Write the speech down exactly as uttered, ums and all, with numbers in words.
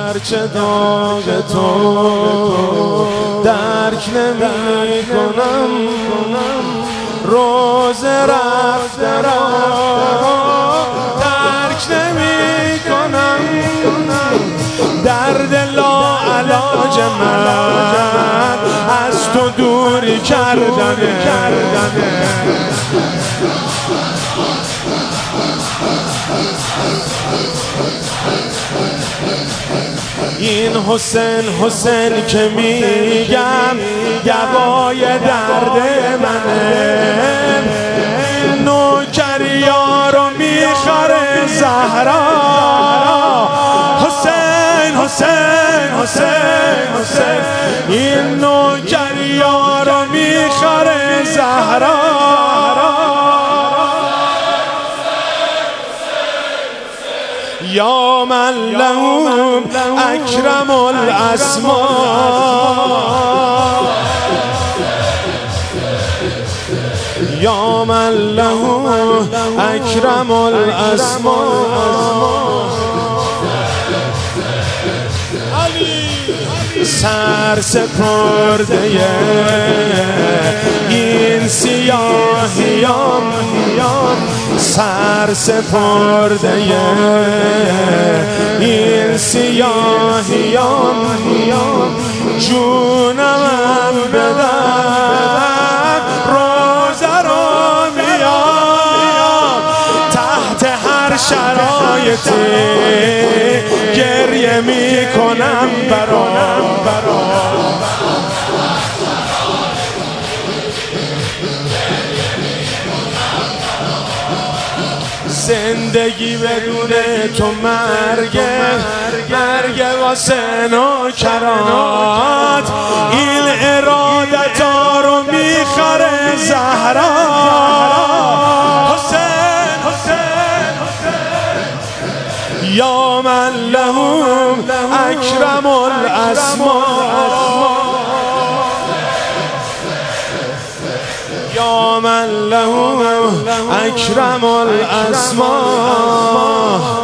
گرچه داغ تو درک نمی کنم، روز رفته را درک نمی کنم، درد لاعلاج من از تو دوری کردنه. این حسین حسین که میگم دوای درد منه، نوکریا رو میخره زهرا. حسین حسین حسین حسین این نوکریا رو میخره زهرا. یا من لهم اکرم الاسماء، یا من لهم اکرم الاسماء. سر سپرده این سیاهیان، سر سپرده این سیاهیان، جونم بدن روزه رو میام، تحت هر شرایطی گریه میکنم برام. زندگی بدون تو مرگه، مرگه واسه نوکرات، این ارادتا رو میخره زهرا. حسین حسین حسین یا من لهم اکرم الاسماء، یا من له اکرم الاسماء.